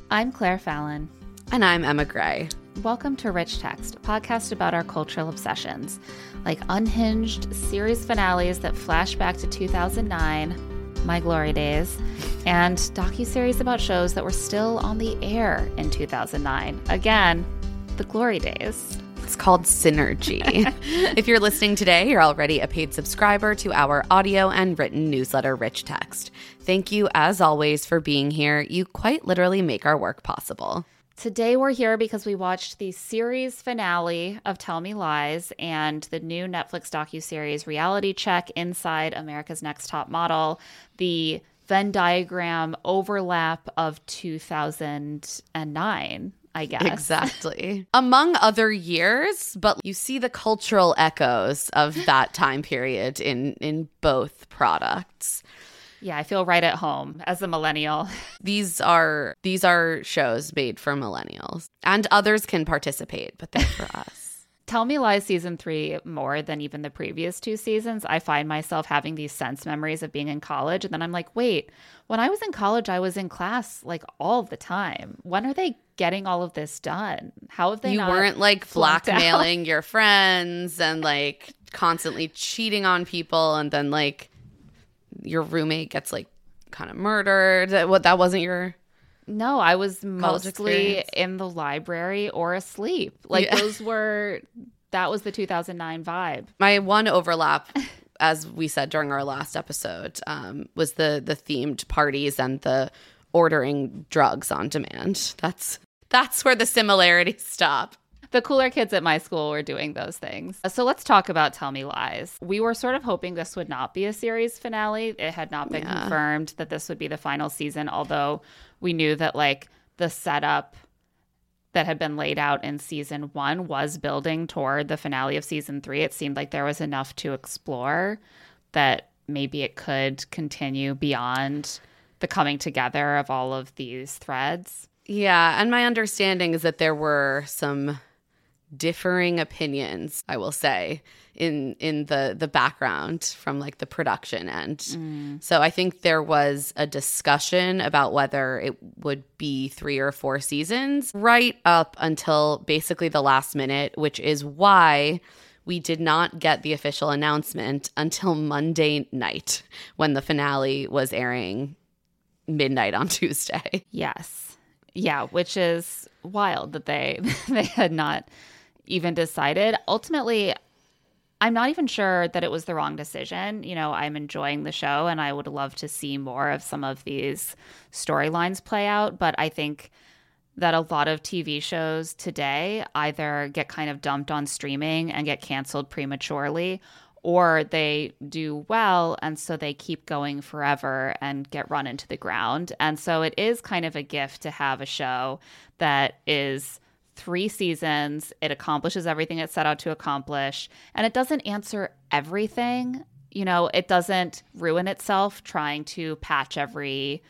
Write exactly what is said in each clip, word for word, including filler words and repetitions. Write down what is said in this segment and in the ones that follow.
I'm Claire Fallon. And I'm Emma Gray. Welcome to Rich Text, a podcast about our cultural obsessions, like unhinged series finales that flash back to two thousand nine, my glory days, and docuseries about shows that were still on the air in two thousand nine. Again, the glory days. It's called Synergy. If you're listening today, you're already a paid subscriber to our audio and written newsletter, Rich Text. Thank you, as always, for being here. You quite literally make our work possible. Today we're here because we watched the series finale of Tell Me Lies and the new Netflix docuseries Reality Check Inside America's Next Top Model, the Venn diagram overlap of two thousand nine. I guess. Exactly. Among other years, but you see the cultural echoes of that time period in, in both products. Yeah, I feel right at home as a millennial. These are these are shows made for millennials. And others can participate, but they're for us. Tell Me Lies season three, more than even the previous two seasons, I find myself having these sense memories of being in college. And then I'm like, wait, when I was in college, I was in class like all the time. When are they getting all of this done? How have they You not weren't like blackmailing out? your friends and like constantly cheating on people, and then like your roommate gets like kind of murdered. What, that wasn't your... No, I was mostly experience? in the library or asleep. Like Yeah. those were, that was the two thousand nine vibe. My one overlap, as we said during our last episode, um, was the the themed parties and the ordering drugs on demand. That's that's where the similarities stop. The cooler kids at my school were doing those things. So let's talk about Tell Me Lies. We were sort of hoping this would not be a series finale. It had not been Yeah. confirmed that this would be the final season, although we knew that like the setup that had been laid out in season one was building toward the finale of season three. It seemed like there was enough to explore that maybe it could continue beyond the coming together of all of these threads. Yeah, and my understanding is that there were some differing opinions, I will say, in in the the background from like the production end. Mm. So I think there was a discussion about whether it would be three or four seasons right up until basically the last minute, which is why we did not get the official announcement until Monday night when the finale was airing midnight on Tuesday. Yes. Yeah, which is wild that they they had not even decided. Ultimately, I'm not even sure that it was the wrong decision. You know, I'm enjoying the show and I would love to see more of some of these storylines play out. But I think that a lot of T V shows today either get kind of dumped on streaming and get canceled prematurely, or they do well and so they keep going forever and get run into the ground. And so it is kind of a gift to have a show that is three seasons, it accomplishes everything it set out to accomplish, and it doesn't answer everything. You know, it doesn't ruin itself trying to patch every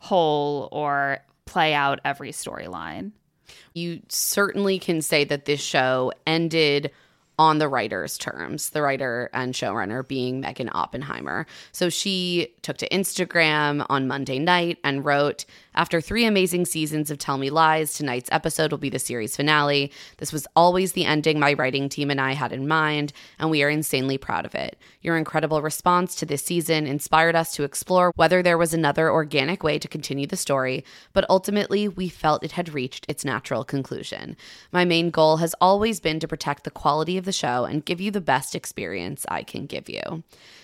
hole or play out every storyline. You certainly can say that this show ended on the writer's terms, the writer and showrunner being Megan Oppenheimer. So she took to Instagram on Monday night and wrote, "After three amazing seasons of Tell Me Lies, tonight's episode will be the series finale. This was always the ending my writing team and I had in mind, and we are insanely proud of it. Your incredible response to this season inspired us to explore whether there was another organic way to continue the story, but ultimately we felt it had reached its natural conclusion. My main goal has always been to protect the quality of the show and give you the best experience I can give you."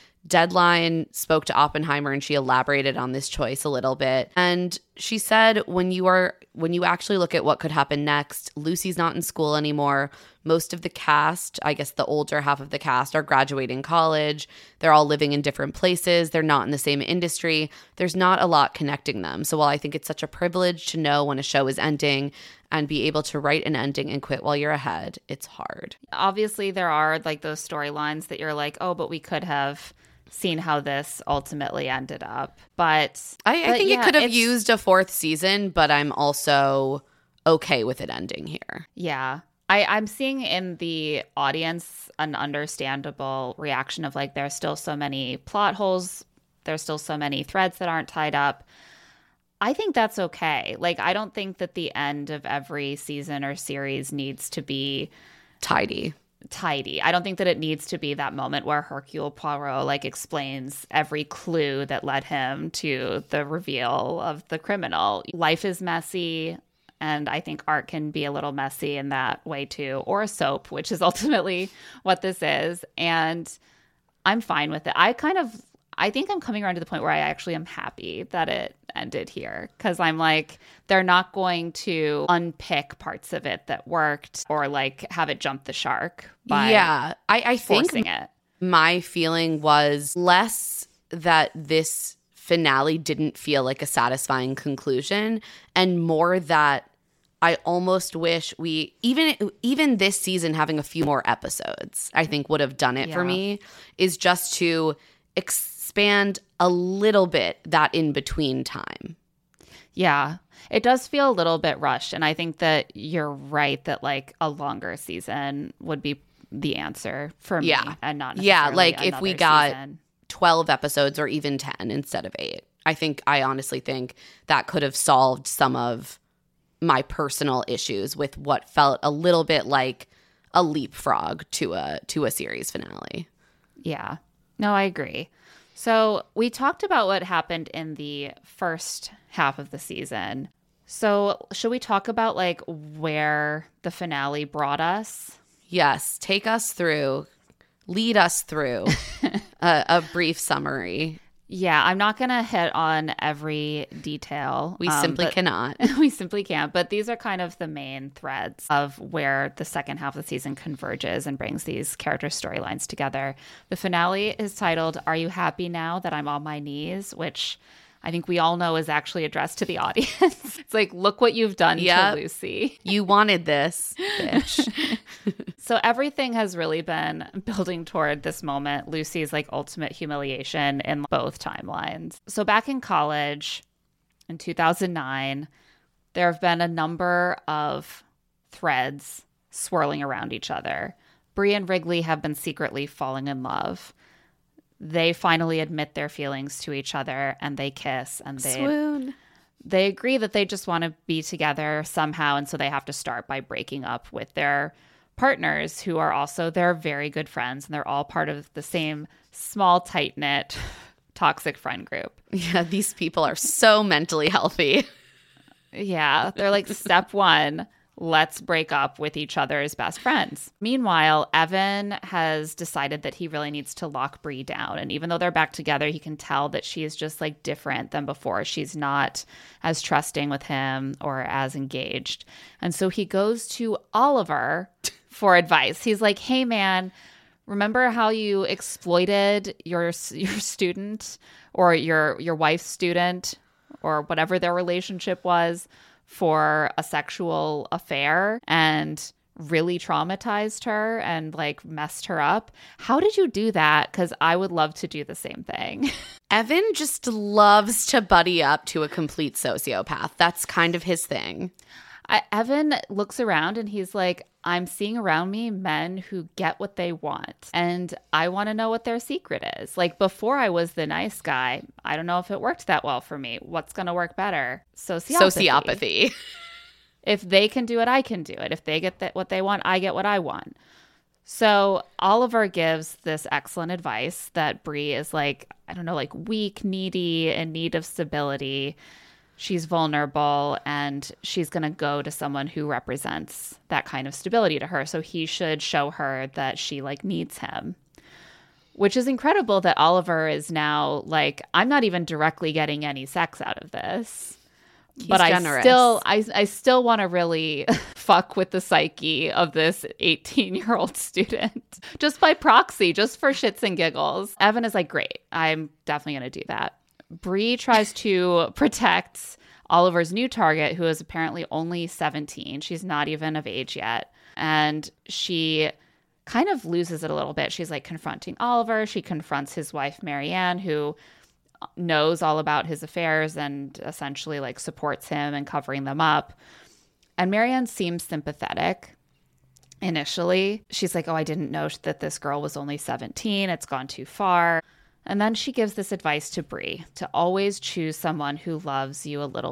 Deadline spoke to Oppenheimer and she elaborated on this choice a little bit. And she said, when you are when you actually look at what could happen next, Lucy's not in school anymore. Most of the cast, I guess the older half of the cast, are graduating college. They're all living in different places. They're not in the same industry. There's not a lot connecting them. So while I think it's such a privilege to know when a show is ending and be able to write an ending and quit while you're ahead, it's hard. Obviously, there are like those storylines that you're like, oh, but we could have seen how this ultimately ended up. But I, I but think yeah, it could have it's- used a fourth season, but I'm also okay with it ending here. Yeah. I, I'm seeing in the audience an understandable reaction of like, there's still so many plot holes. There's still so many threads that aren't tied up. I think that's okay. Like, I don't think that the end of every season or series needs to be tidy. tidy. I don't think that it needs to be that moment where Hercule Poirot like explains every clue that led him to the reveal of the criminal. Life is messy, and I think art can be a little messy in that way too, or a soap, which is ultimately what this is. And I'm fine with it. I kind of I think I'm coming around to the point where I actually am happy that it ended here, because I'm like, they're not going to unpick parts of it that worked or like have it jump the shark by yeah, I, I think forcing it. My feeling was less that this finale didn't feel like a satisfying conclusion, and more that I almost wish we even even this season having a few more episodes, I think would have done it Yeah. for me, is just to expand a little bit that in between time. Yeah, it does feel a little bit rushed. And I think that you're right that like a longer season would be the answer for me. Yeah. And not Yeah, necessarily like if we another got season. twelve episodes or even ten instead of eight. I think I honestly think that could have solved some of my personal issues with what felt a little bit like a leapfrog to a to a series finale. Yeah. No, I agree. So we talked about what happened in the first half of the season. So should we talk about like where the finale brought us? Yes, take us through, lead us through a, a brief summary. Yeah, I'm not going to hit on every detail. We um, simply but- cannot. We simply can't. But these are kind of the main threads of where the second half of the season converges and brings these character storylines together. The finale is titled, Are You Happy Now That I'm on My Knees? Which I think we all know is actually addressed to the audience. It's like, look what you've done Yep. to Lucy. You wanted this, bitch. So everything has really been building toward this moment, Lucy's like ultimate humiliation in both timelines. So back in college in two thousand nine, there have been a number of threads swirling around each other. Bree and Wrigley have been secretly falling in love. They finally admit their feelings to each other and they kiss and they Swoon. they agree that they just want to be together somehow, and so they have to start by breaking up with their partners who are also their very good friends, and they're all part of the same small, tight-knit, toxic friend group. Yeah, these people are so mentally healthy. Yeah, they're like, step one, let's break up with each other as best friends. Meanwhile, Evan has decided that he really needs to lock Bree down. And even though they're back together, he can tell that she is just like different than before. She's not as trusting with him or as engaged. And so he goes to Oliver for advice. He's like, hey, man, remember how you exploited your your student or your your wife's student or whatever their relationship was for a sexual affair and really traumatized her and like messed her up? How did you do that? Because I would love to do the same thing. Evan just loves to buddy up to a complete sociopath. That's kind of his thing. I, Evan looks around and he's like, I'm seeing around me men who get what they want. And I want to know what their secret is. Like before I was the nice guy, I don't know if it worked that well for me. What's going to work better? Sociopathy. Sociopathy. If they can do it, I can do it. If they get that what they want, I get what I want. So Oliver gives this excellent advice that Bree is like, I don't know, like weak, needy, in need of stability. She's vulnerable and she's going to go to someone who represents that kind of stability to her. So he should show her that she like needs him, which is incredible that Oliver is now like, I'm not even directly getting any sex out of this. He's but generous. I still, I, I still want to really fuck with the psyche of this eighteen-year-old student, just by proxy, just for shits and giggles. Evan is like, great, I'm definitely going to do that. Bree tries to protect Oliver's new target, who is apparently only seventeen. She's not even of age yet, and she kind of loses it a little bit. She's like confronting Oliver. She confronts his wife, Marianne, who knows all about his affairs and essentially like supports him and covering them up. And Marianne seems sympathetic initially. She's like, oh, I didn't know that this girl was only seventeen. It's gone too far. And then she gives this advice to Bree to always choose someone who loves you a little